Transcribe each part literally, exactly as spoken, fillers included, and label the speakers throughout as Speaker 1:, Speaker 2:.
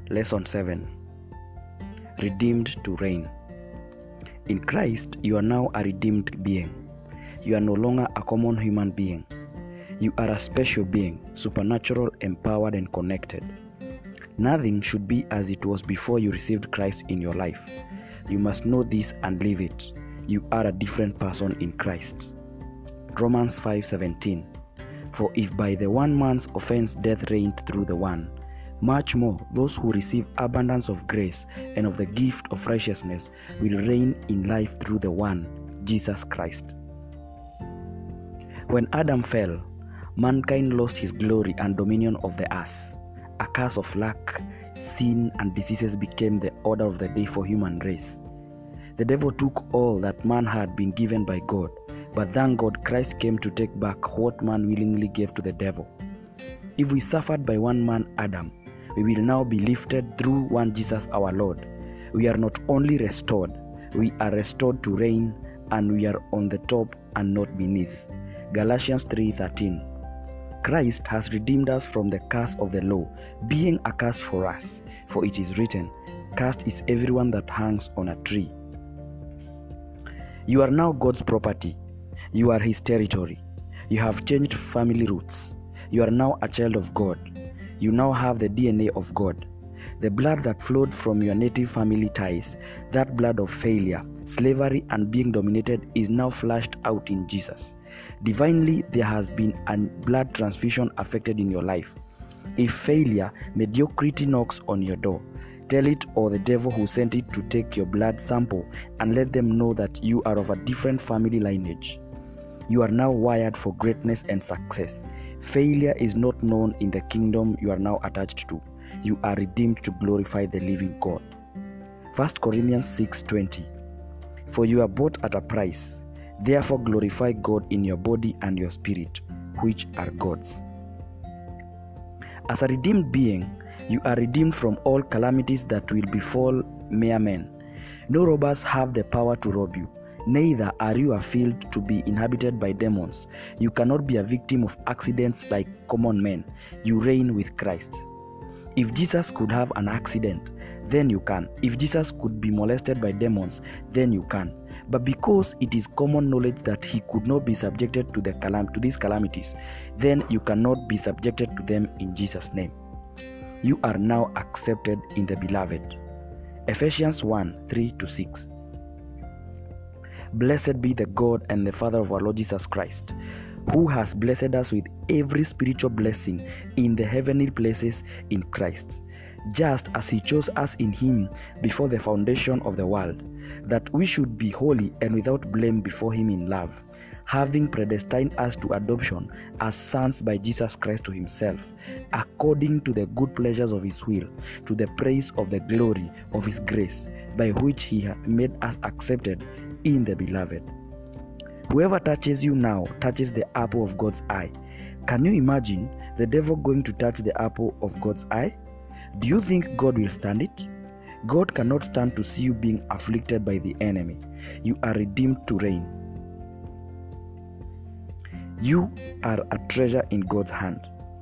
Speaker 1: Lesson seven. Redeemed to reign. In Christ, you are now a redeemed being. You are no longer a common human being. You are a special being, supernatural, empowered, and connected. Nothing should be as it was before you received Christ in your life. You must know this and live it. You are a different person in Christ. Romans five seventeen. For if by the one man's offense death reigned through the one, much more those who receive abundance of grace and of the gift of righteousness will reign in life through the one, Jesus Christ. When Adam fell, mankind lost his glory and dominion of the earth. A curse of lack, sin, and diseases became the order of the day for human race. The devil took all that man had been given by God, but thank God Christ came to take back what man willingly gave to the devil. If we suffered by one man, Adam, we will now be lifted through one Jesus our Lord. We are not only restored, we are restored to reign, and we are on the top and not beneath. Galatians three thirteen. Christ has redeemed us from the curse of the law, being a curse for us. For it is written, cursed is everyone that hangs on a tree. You are now God's property. You are His territory. You have changed family roots. You are now a child of God. You now have the D N A of God. The blood that flowed from your native family ties, that blood of failure, slavery, and being dominated, is now flushed out in Jesus. Divinely, there has been a blood transfusion affected in your life. If failure, mediocrity knocks on your door, tell it or the devil who sent it to take your blood sample and let them know that you are of a different family lineage. You are now wired for greatness and success. Failure is not known in the kingdom you are now attached to. You are redeemed to glorify the living God. First Corinthians six twenty. For you are bought at a price. Therefore glorify God in your body and your spirit, which are God's. As a redeemed being, you are redeemed from all calamities that will befall mere men. No robbers have the power to rob you. Neither are you a field to be inhabited by demons. You cannot be a victim of accidents like common men. You reign with Christ. If Jesus could have an accident, then you can. If Jesus could be molested by demons, then you can. But because it is common knowledge that he could not be subjected to the calam- to these calamities, then you cannot be subjected to them in Jesus' name. You are now accepted in the beloved. Ephesians one three to six. Blessed be the God and the Father of our Lord Jesus Christ, who has blessed us with every spiritual blessing in the heavenly places in Christ, just as he chose us in him before the foundation of the world, that we should be holy and without blame before him in love, having predestined us to adoption as sons by Jesus Christ to himself, according to the good pleasures of his will, to the praise of the glory of his grace, by which he hath made us accepted in the beloved. Whoever touches you now touches the apple of God's eye. Can you imagine the devil going to touch the apple of God's eye? Do you think God will stand it? God cannot stand to see you being afflicted by the enemy. You are redeemed to reign. You are a treasure in God's hand.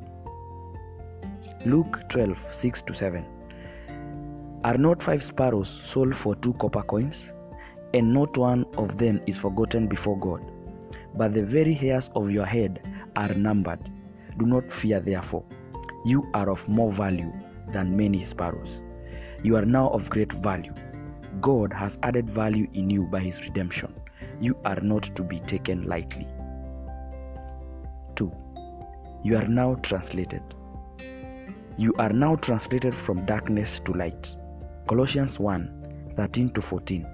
Speaker 1: Luke twelve six to seven. Are not five sparrows sold for two copper coins? And not one of them is forgotten before God. But the very hairs of your head are numbered. Do not fear, therefore. You are of more value than many sparrows. You are now of great value. God has added value in you by his redemption. You are not to be taken lightly. two. You are now translated. You are now translated from darkness to light. Colossians one thirteen to fourteen.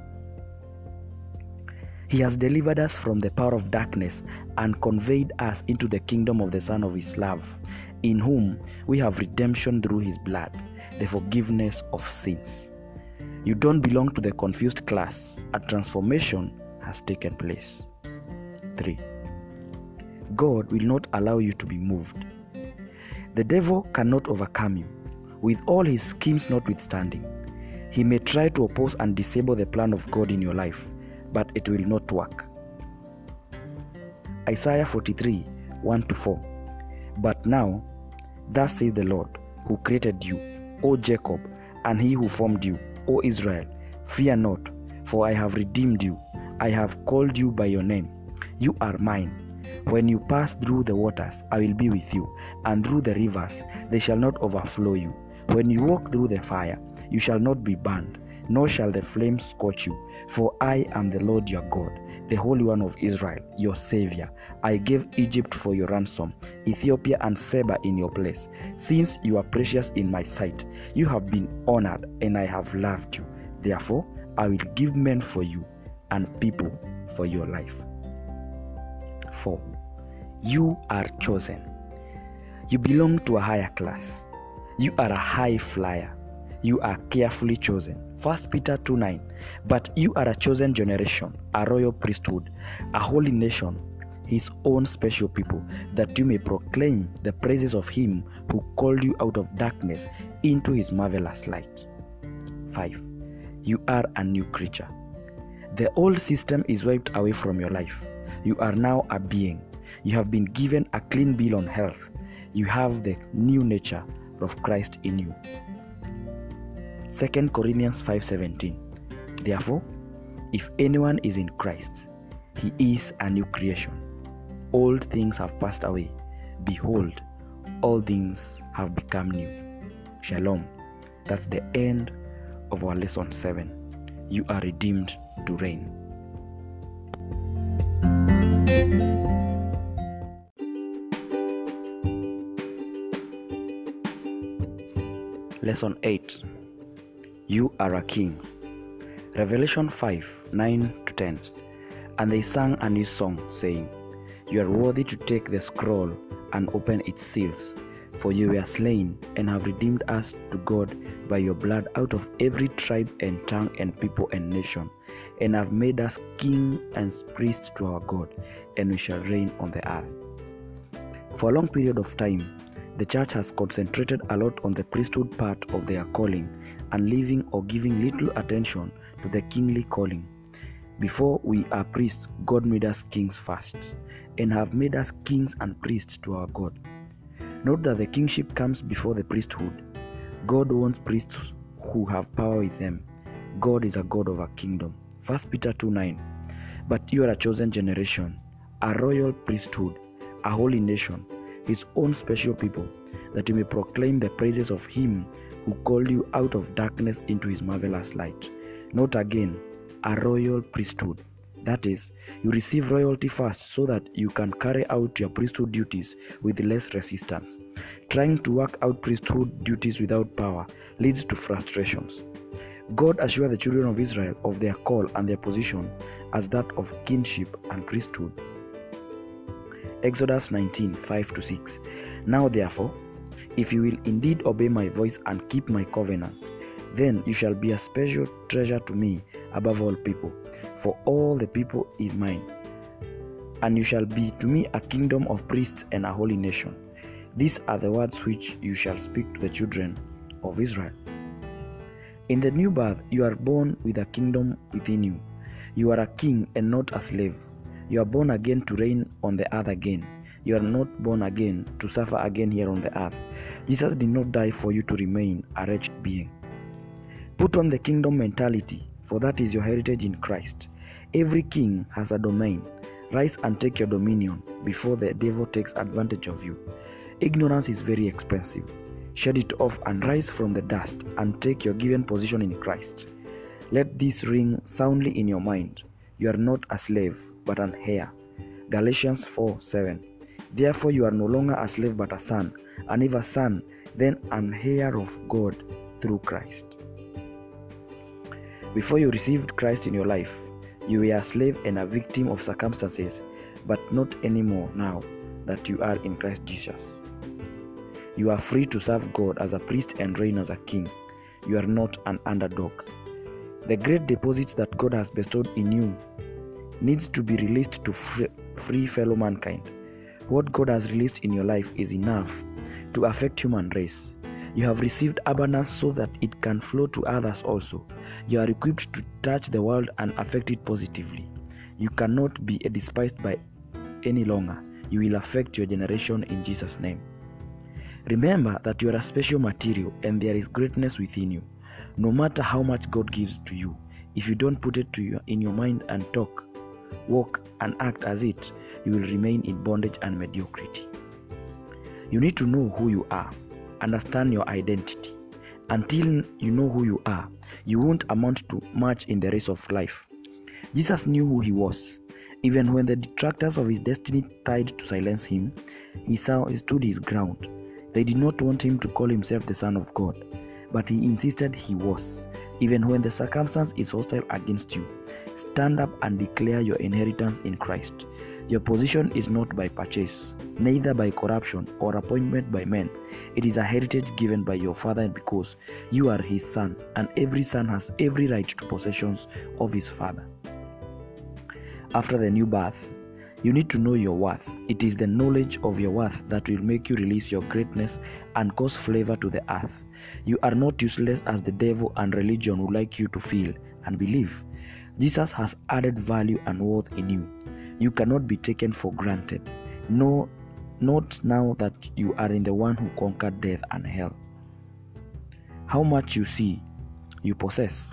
Speaker 1: He has delivered us from the power of darkness and conveyed us into the kingdom of the Son of his love, in whom we have redemption through his blood, the forgiveness of sins. You don't belong to the confused class. A transformation has taken place. three. God will not allow you to be moved. The devil cannot overcome you, with all his schemes notwithstanding. He may try to oppose and disable the plan of God in your life, but it will not work. Isaiah forty-three one to four. But now, thus says the Lord, who created you, O Jacob, and he who formed you, O Israel. Fear not, for I have redeemed you. I have called you by your name. You are mine. When you pass through the waters, I will be with you, and through the rivers, they shall not overflow you. When you walk through the fire, you shall not be burned, nor shall the flames scorch you. For I am the Lord your God, the Holy One of Israel, your Savior. I gave Egypt for your ransom, Ethiopia and Seba in your place. Since you are precious in my sight, you have been honored, and I have loved you. Therefore, I will give men for you, and people for your life. four. You are chosen. You belong to a higher class. You are a high flyer. You are carefully chosen. First Peter two nine. But you are a chosen generation, a royal priesthood, a holy nation, his own special people, that you may proclaim the praises of him who called you out of darkness into his marvelous light. five. You are a new creature. The old system is wiped away from your life. You are now a being. You have been given a clean bill on health. You have the new nature of Christ in you. Second Corinthians five seventeen. Therefore, if anyone is in Christ, he is a new creation. Old things have passed away. Behold, all things have become new. Shalom. That's the end of our lesson seven. You are redeemed to reign. Lesson eight. You are a king. Revelation five nine to ten. And they sang a new song, saying, You are worthy to take the scroll and open its seals, for you were slain and have redeemed us to God by your blood out of every tribe and tongue and people and nation, and have made us king and priests to our God, and we shall reign on the earth. For a long period of time, the church has concentrated a lot on the priesthood part of their calling and leaving or giving little attention to the kingly calling. Before we are priests, God made us kings first, and have made us kings and priests to our God. Note that the kingship comes before the priesthood. God wants priests who have power with them. God is a God of a kingdom. First Peter two nine. But you are a chosen generation, a royal priesthood, a holy nation, his own special people, that you may proclaim the praises of him who called you out of darkness into his marvelous light. Note again, a royal priesthood. That is, you receive royalty first so that you can carry out your priesthood duties with less resistance. Trying to work out priesthood duties without power leads to frustrations. God assured the children of Israel of their call and their position as that of kingship and priesthood. Exodus nineteen five to six. Now therefore, if you will indeed obey my voice and keep my covenant, then you shall be a special treasure to me above all people, for all the people is mine. And you shall be to me a kingdom of priests and a holy nation. These are the words which you shall speak to the children of Israel. In the new birth, you are born with a kingdom within you. You are a king and not a slave. You are born again to reign on the earth again. You are not born again to suffer again here on the earth. Jesus did not die for you to remain a wretched being. Put on the kingdom mentality, for that is your heritage in Christ. Every king has a domain. Rise and take your dominion before the devil takes advantage of you. Ignorance is very expensive. Shed it off and rise from the dust and take your given position in Christ. Let this ring soundly in your mind. You are not a slave, but an heir. Galatians four seven. Therefore you are no longer a slave but a son, and if a son, then an heir of God through Christ. Before you received Christ in your life, you were a slave and a victim of circumstances, but not anymore now that you are in Christ Jesus. You are free to serve God as a priest and reign as a king. You are not an underdog. The great deposits that God has bestowed in you needs to be released to free, free fellow mankind. What God has released in your life is enough to affect human race. You have received abundance so that it can flow to others also. You are equipped to touch the world and affect it positively. You cannot be despised by any longer. You will affect your generation in Jesus' name. Remember that you are a special material and there is greatness within you. No matter how much God gives to you, if you don't put it to your, in your mind and talk, walk, and act as it, you will remain in bondage and mediocrity. You need to know who you are, understand your identity. Until you know who you are, you won't amount to much in the race of life. Jesus knew who he was. Even when the detractors of his destiny tried to silence him, he, saw, he stood his ground. They did not want him to call himself the Son of God, but he insisted he was. Even when the circumstance is hostile against you, stand up and declare your inheritance in Christ. Your position is not by purchase, neither by corruption or appointment by men. It is a heritage given by your Father because you are his son, and every son has every right to possessions of his father. After the new birth, you need to know your worth. It is the knowledge of your worth that will make you release your greatness and cause flavor to the earth. You are not useless as the devil and religion would like you to feel and believe. Jesus has added value and worth in you. You cannot be taken for granted. No, not now that you are in the one who conquered death and hell. How much you see, you possess.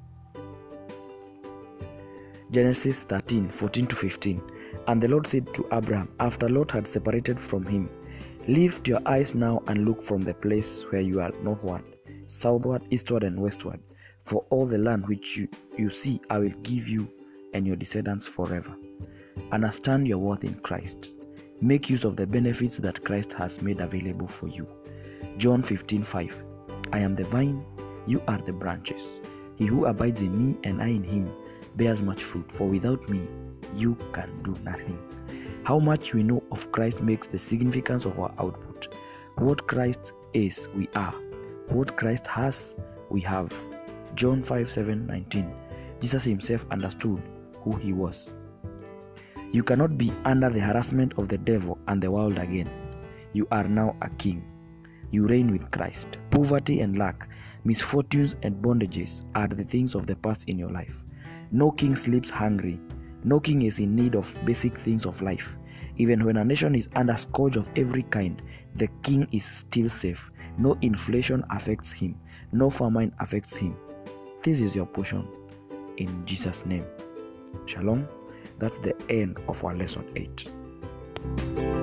Speaker 1: Genesis thirteen, fourteen to fifteen. And the Lord said to Abraham, after Lot had separated from him, lift your eyes now and look from the place where you are northward, southward, eastward, and westward. For all the land which you, you see I will give you and your descendants forever. Understand your worth in Christ. Make use of the benefits that Christ has made available for you. John fifteen five. I am the vine, you are the branches. He who abides in me and I in him bears much fruit, for without me you can do nothing. How much we know of Christ makes the significance of our output. What Christ is, we are. What Christ has, we have. John five seven nineteen. Jesus himself understood who he was. You cannot be under the harassment of the devil and the world again. You are now a king. You reign with Christ. Poverty and lack, misfortunes and bondages are the things of the past in your life. No king sleeps hungry. No king is in need of basic things of life. Even when a nation is under scourge of every kind, the king is still safe. No inflation affects him. No famine affects him. This is your portion in Jesus' name. Shalom. That's the end of our lesson eight.